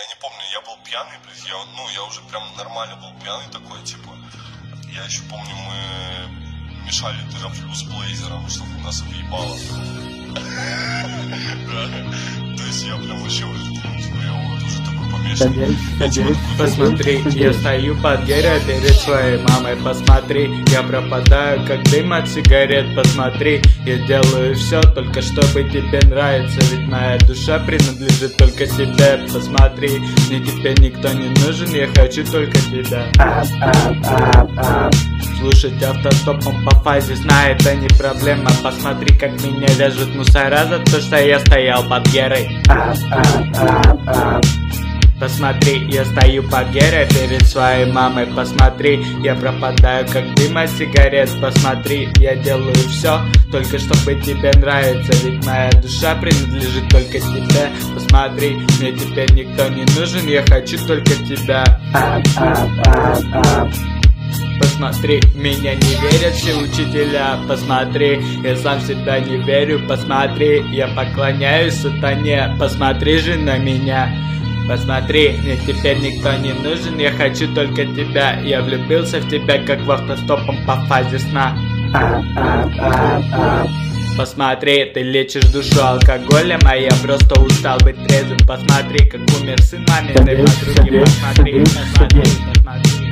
не помню, я был пьяный, блядь, я уже прям нормально был пьяный такой, типа. Я еще помню, мы мешали дырофлю с блейзером, чтобы у нас объебало. То есть я прям вообще уже такой помешанный. Посмотри, я стою под гирей перед своей мамой. Посмотри, я пропадаю, как дым от сигарет. Посмотри, я делаю все только чтобы тебе нравиться, ведь моя душа принадлежит только тебе. Посмотри, мне теперь никто не нужен, я хочу только тебя. Слушать автостопом по фазе сна — это не проблема. Посмотри, как меня вяжут мусора за то, что я стоял под герой. Посмотри, я стою под герой перед своей мамой. Посмотри, я пропадаю, как дым от сигарет. Посмотри, я делаю все только чтобы тебе нравиться, ведь моя душа принадлежит только тебе. Посмотри, мне теперь никто не нужен, я хочу только тебя. Посмотри, меня не верят все учителя. Посмотри, я сам в себя не верю. Посмотри, я поклоняюсь сатане. Посмотри же на меня. Посмотри, мне теперь никто не нужен, я хочу только тебя. Я влюбился в тебя, как в автостопом по фазе сна. Посмотри, ты лечишь душу алкоголем, а я просто устал быть трезвым. Посмотри, как умер сын маминой подруги. Посмотри.